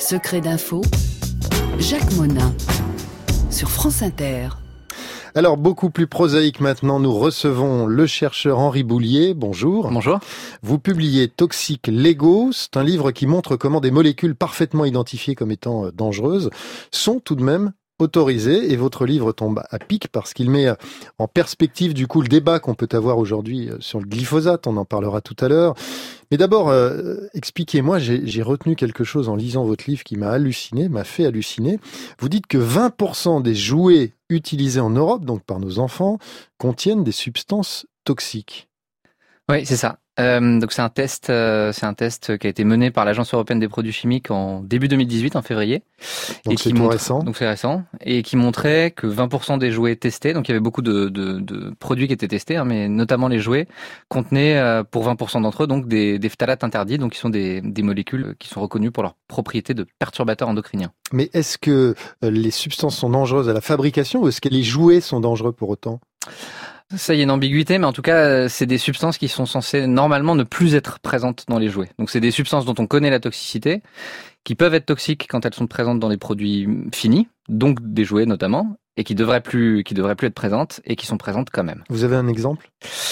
Secret d'info, Jacques Monin, sur France Inter. Alors, beaucoup plus prosaïque maintenant, nous recevons le chercheur Henri Boulier. Bonjour. Bonjour. Vous publiez Toxiques légaux. C'est un livre qui montre comment des molécules parfaitement identifiées comme étant dangereuses sont tout de même autorisées. Et votre livre tombe à pic parce qu'il met en perspective du coup le débat qu'on peut avoir aujourd'hui sur le glyphosate. On en parlera tout à l'heure. Mais d'abord, expliquez-moi, j'ai retenu quelque chose en lisant votre livre qui m'a fait halluciner. Vous dites que 20% des jouets utilisés en Europe, donc par nos enfants, contiennent des substances toxiques. Oui, c'est ça. Donc c'est un test qui a été mené par l'Agence européenne des produits chimiques en début 2018, en février. Donc c'est tout récent. Donc c'est récent. Et qui montrait que 20% des jouets testés, donc il y avait beaucoup de produits qui étaient testés, mais notamment les jouets, contenaient pour 20% d'entre eux donc des phtalates interdits, donc qui sont des molécules qui sont reconnues pour leurs propriétés de perturbateurs endocriniens. Mais est-ce que les substances sont dangereuses à la fabrication ou est-ce que les jouets sont dangereux pour autant ? Ça, il y a une ambiguïté, mais en tout cas, c'est des substances qui sont censées normalement ne plus être présentes dans les jouets. Donc c'est des substances dont on connaît la toxicité, qui peuvent être toxiques quand elles sont présentes dans les produits finis, donc des jouets notamment, et qui devraient plus être présentes, et qui sont présentes quand même. Vous avez un exemple ?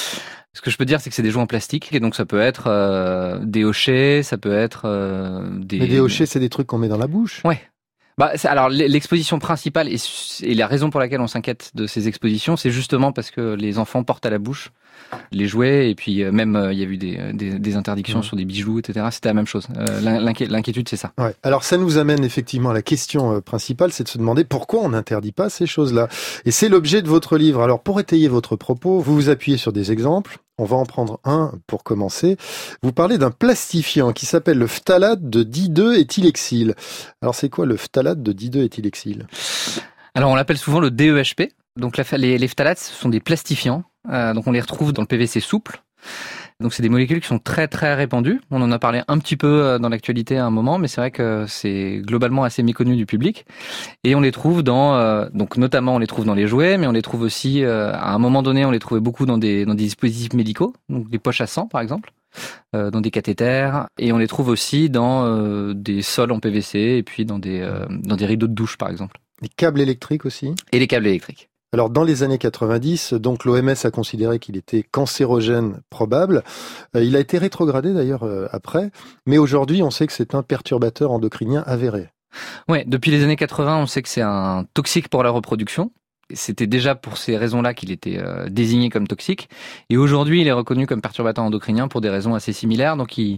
Ce que je peux dire, c'est que c'est des jouets en plastique, et donc ça peut être des hochets, ça peut être des... Mais des hochets, c'est des trucs qu'on met dans la bouche ? Ouais. Alors l'exposition principale et la raison pour laquelle on s'inquiète de ces expositions, c'est justement parce que les enfants portent à la bouche les jouets et puis même il y a eu des interdictions sur des bijoux, etc. C'était la même chose. L'inquiétude, c'est ça. Ouais. Alors ça nous amène effectivement à la question principale, c'est de se demander pourquoi on n'interdit pas ces choses-là. Et c'est l'objet de votre livre. Alors pour étayer votre propos, vous vous appuyez sur des exemples. On va en prendre un pour commencer. Vous parlez d'un plastifiant qui s'appelle le phthalate de di2-éthylhexyle. Alors c'est quoi le phthalate de di2-éthylhexyle ? Alors on l'appelle souvent le DEHP. Donc les phtalates, ce sont des plastifiants. Donc on les retrouve dans le PVC souple. Donc c'est des molécules qui sont très très répandues. On en a parlé un petit peu dans l'actualité à un moment, mais c'est vrai que c'est globalement assez méconnu du public. Et on les trouve donc notamment on les trouve dans les jouets, mais on les trouve aussi à un moment donné, on les trouvait beaucoup dans des dispositifs médicaux, donc des poches à sang par exemple, dans des cathéters, et on les trouve aussi dans des sols en PVC et puis dans des rideaux de douche par exemple. Les câbles électriques aussi ? Et les câbles électriques. Alors, dans les années 90, donc l'OMS a considéré qu'il était cancérogène probable. Il a été rétrogradé d'ailleurs après. Mais aujourd'hui, on sait que c'est un perturbateur endocrinien avéré. Ouais, depuis les années 80, on sait que c'est un toxique pour la reproduction. C'était déjà pour ces raisons-là qu'il était désigné comme toxique. Et aujourd'hui, il est reconnu comme perturbateur endocrinien pour des raisons assez similaires. Donc, il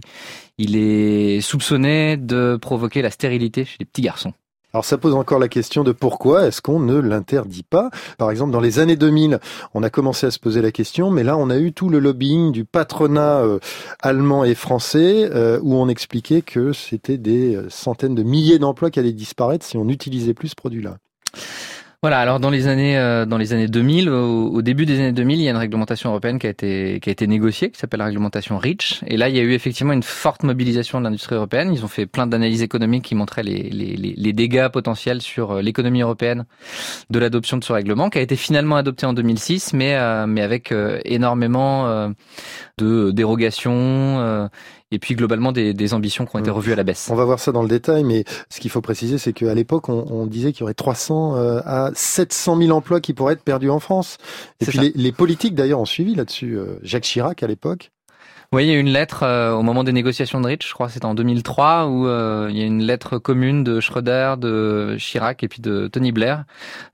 est soupçonné de provoquer la stérilité chez les petits garçons. Alors ça pose encore la question de pourquoi est-ce qu'on ne l'interdit pas ? Par exemple, dans les années 2000, on a commencé à se poser la question, mais là on a eu tout le lobbying du patronat allemand et français où on expliquait que c'était des centaines de milliers d'emplois qui allaient disparaître si on n'utilisait plus ce produit-là. Voilà, alors dans les années 2000, au début des années 2000, il y a une réglementation européenne qui a été négociée, qui s'appelle la réglementation REACH. Et là, il y a eu effectivement une forte mobilisation de l'industrie européenne. Ils ont fait plein d'analyses économiques qui montraient les dégâts potentiels sur l'économie européenne de l'adoption de ce règlement, qui a été finalement adopté en 2006, mais avec énormément de dérogations. Et puis globalement des ambitions qui ont été revues à la baisse. On va voir ça dans le détail, mais ce qu'il faut préciser, c'est qu'à l'époque, on disait qu'il y aurait 300 à 700 000 emplois qui pourraient être perdus en France. Et puis les politiques d'ailleurs ont suivi là-dessus. Jacques Chirac à l'époque. Oui, il y a eu une lettre au moment des négociations de REACH, je crois que c'était en 2003, où il y a une lettre commune de Schröder, de Chirac et puis de Tony Blair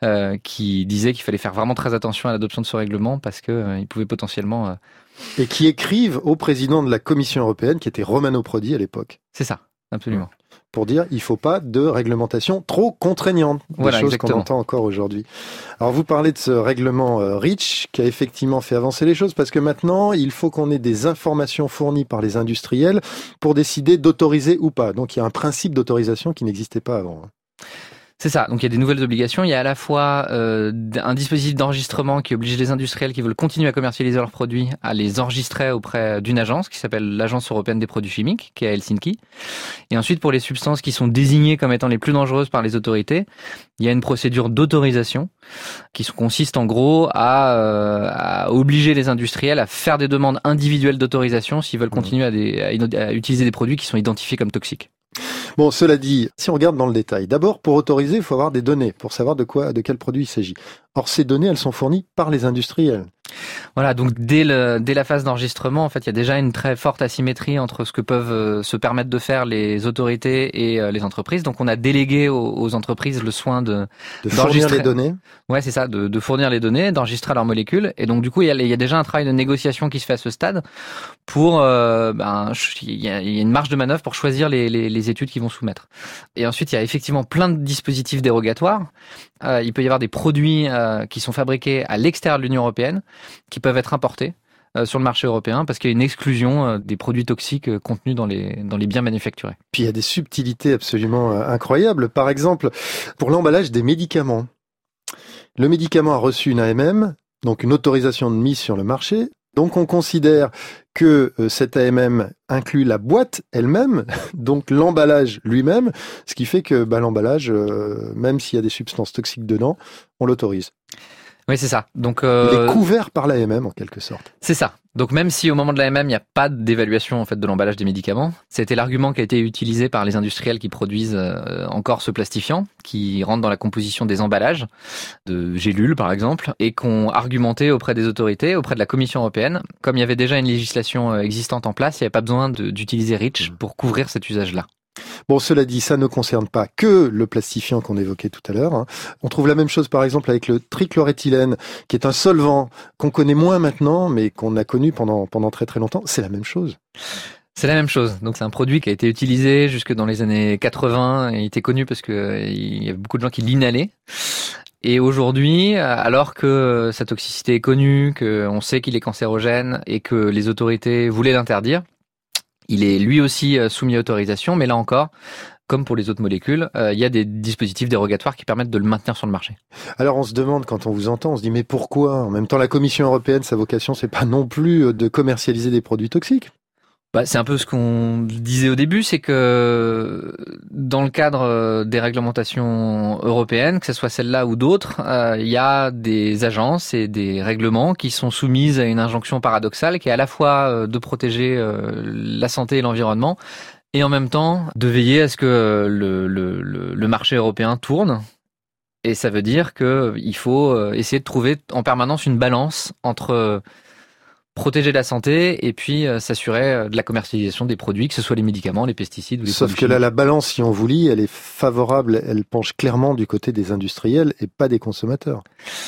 qui disait qu'il fallait faire vraiment très attention à l'adoption de ce règlement parce que il pouvait potentiellement... Et qui écrivent au président de la Commission européenne, qui était Romano Prodi à l'époque. C'est ça, absolument. Pour dire, il ne faut pas de réglementation trop contraignante. Des choses qu'on entend encore aujourd'hui. Alors, vous parlez de ce règlement REACH, qui a effectivement fait avancer les choses, parce que maintenant, il faut qu'on ait des informations fournies par les industriels pour décider d'autoriser ou pas. Donc, il y a un principe d'autorisation qui n'existait pas avant. C'est ça, donc il y a des nouvelles obligations. Il y a à la fois un dispositif d'enregistrement qui oblige les industriels qui veulent continuer à commercialiser leurs produits à les enregistrer auprès d'une agence qui s'appelle l'Agence européenne des produits chimiques, qui est à Helsinki. Et ensuite, pour les substances qui sont désignées comme étant les plus dangereuses par les autorités, il y a une procédure d'autorisation qui consiste en gros à obliger les industriels à faire des demandes individuelles d'autorisation s'ils veulent continuer à utiliser des produits qui sont identifiés comme toxiques. Bon, cela dit, si on regarde dans le détail, d'abord, pour autoriser, il faut avoir des données pour savoir de quel produit il s'agit. Or, ces données, elles sont fournies par les industriels. Voilà, donc dès la phase d'enregistrement, en fait, il y a déjà une très forte asymétrie entre ce que peuvent se permettre de faire les autorités et les entreprises. Donc, on a délégué aux entreprises le soin de fournir les données. Ouais, c'est ça, de fournir les données, d'enregistrer leurs molécules. Et donc, du coup, il y a déjà un travail de négociation qui se fait à ce stade pour, il y a une marge de manœuvre pour choisir les études qu'ils vont soumettre. Et ensuite, il y a effectivement plein de dispositifs dérogatoires. Il peut y avoir des produits qui sont fabriqués à l'extérieur de l'Union européenne, qui peuvent être importés sur le marché européen parce qu'il y a une exclusion des produits toxiques contenus dans les biens manufacturés. Puis il y a des subtilités absolument incroyables. Par exemple, pour l'emballage des médicaments. Le médicament a reçu une AMM, donc une autorisation de mise sur le marché. Donc on considère que cette AMM inclut la boîte elle-même, donc l'emballage lui-même, ce qui fait que l'emballage, même s'il y a des substances toxiques dedans, on l'autorise. Oui, c'est ça. Donc, il est couvert par l'AMM en quelque sorte. C'est ça. Donc même si au moment de l'AMM, il n'y a pas d'évaluation en fait de l'emballage des médicaments, c'était l'argument qui a été utilisé par les industriels qui produisent encore ce plastifiant, qui rentre dans la composition des emballages, de gélules par exemple, et qu'on argumenté auprès des autorités, auprès de la Commission européenne. Comme il y avait déjà une législation existante en place, il n'y avait pas besoin d'utiliser REACH pour couvrir cet usage-là. Bon, cela dit, ça ne concerne pas que le plastifiant qu'on évoquait tout à l'heure. On trouve la même chose, par exemple, avec le trichloroéthylène, qui est un solvant qu'on connaît moins maintenant, mais qu'on a connu pendant très très longtemps. C'est la même chose. C'est la même chose. Donc c'est un produit qui a été utilisé jusque dans les années 80 et il était connu parce que il y avait beaucoup de gens qui l'inhalaient. Et aujourd'hui, alors que sa toxicité est connue, qu'on sait qu'il est cancérogène et que les autorités voulaient l'interdire, il est lui aussi soumis à autorisation, mais là encore, comme pour les autres molécules, il y a des dispositifs dérogatoires qui permettent de le maintenir sur le marché. Alors on se demande, quand on vous entend, on se dit mais pourquoi ? En même temps, la Commission européenne, sa vocation, c'est pas non plus de commercialiser des produits toxiques. C'est un peu ce qu'on disait au début, c'est que dans le cadre des réglementations européennes, que ce soit celle-là ou d'autres, il y a des agences et des règlements qui sont soumises à une injonction paradoxale qui est à la fois de protéger la santé et l'environnement et en même temps de veiller à ce que le marché européen tourne. Et ça veut dire qu'il faut essayer de trouver en permanence une balance entre protéger la santé et puis s'assurer de la commercialisation des produits, que ce soit les médicaments, les pesticides ou les Sauf que là, la balance, si on vous lit, elle est favorable, elle penche clairement du côté des industriels et pas des consommateurs.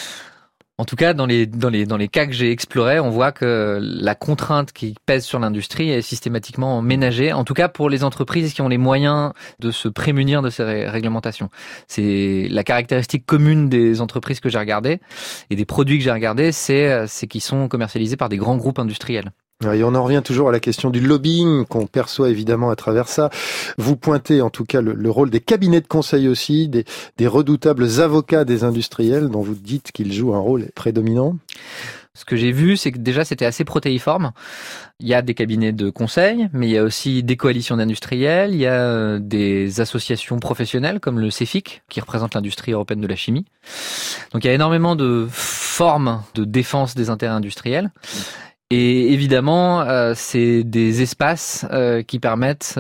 En tout cas, dans les cas que j'ai explorés, on voit que la contrainte qui pèse sur l'industrie est systématiquement ménagée, en tout cas pour les entreprises qui ont les moyens de se prémunir de ces réglementations. C'est la caractéristique commune des entreprises que j'ai regardées et des produits que j'ai regardés, c'est qu'ils sont commercialisés par des grands groupes industriels. Et on en revient toujours à la question du lobbying qu'on perçoit évidemment à travers ça. Vous pointez en tout cas le rôle des cabinets de conseil aussi, des redoutables avocats des industriels dont vous dites qu'ils jouent un rôle prédominant. Ce que j'ai vu, c'est que déjà c'était assez protéiforme. Il y a des cabinets de conseil, mais il y a aussi des coalitions d'industriels, il y a des associations professionnelles comme le CEFIC, qui représente l'industrie européenne de la chimie. Donc il y a énormément de formes de défense des intérêts industriels. Et évidemment, c'est des espaces qui permettent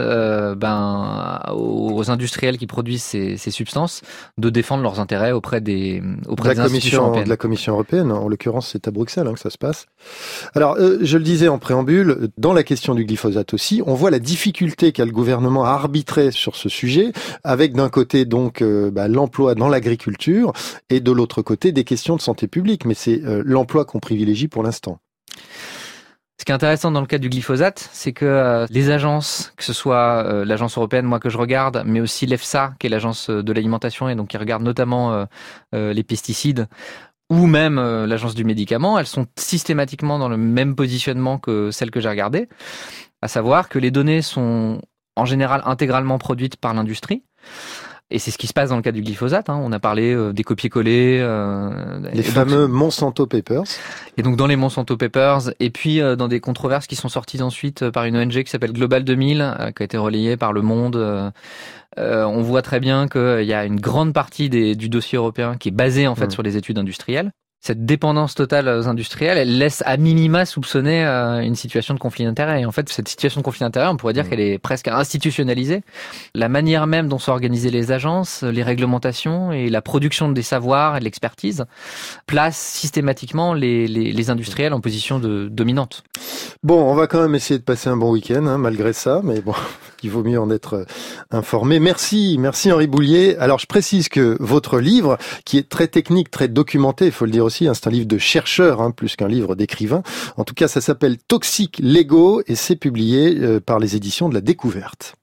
aux industriels qui produisent ces substances de défendre leurs intérêts auprès des institutions européennes. De la Commission européenne, en l'occurrence, c'est à Bruxelles que ça se passe. Alors, je le disais en préambule, dans la question du glyphosate aussi, on voit la difficulté qu'a le gouvernement à arbitrer sur ce sujet, avec d'un côté donc l'emploi dans l'agriculture et de l'autre côté des questions de santé publique. Mais c'est l'emploi qu'on privilégie pour l'instant. Ce qui est intéressant dans le cas du glyphosate, c'est que les agences, que ce soit l'agence européenne, moi que je regarde, mais aussi l'EFSA, qui est l'agence de l'alimentation et donc qui regarde notamment les pesticides, ou même l'agence du médicament, elles sont systématiquement dans le même positionnement que celles que j'ai regardées, à savoir que les données sont en général intégralement produites par l'industrie. Et c'est ce qui se passe dans le cas du glyphosate. On a parlé des copier-coller. Les fameux Monsanto Papers. Et donc dans les Monsanto Papers, et puis dans des controverses qui sont sorties ensuite par une ONG qui s'appelle Global 2000, qui a été relayée par Le Monde. On voit très bien qu'il y a une grande partie du dossier européen qui est basée en fait sur les études industrielles. cette dépendance totale aux industriels, elle laisse à minima soupçonner une situation de conflit d'intérêts. Et en fait, cette situation de conflit d'intérêts, on pourrait dire qu'elle est presque institutionnalisée. La manière même dont sont organisées les agences, les réglementations et la production des savoirs et de l'expertise placent systématiquement les industriels en position dominante. Bon, on va quand même essayer de passer un bon week-end, malgré ça, mais bon, il vaut mieux en être informé. Merci Henri Boulier. Alors, je précise que votre livre, qui est très technique, très documenté, il faut le dire aussi, c'est un livre de chercheur, plus qu'un livre d'écrivain. En tout cas, ça s'appelle Toxiques Légaux et c'est publié par les éditions de la Découverte.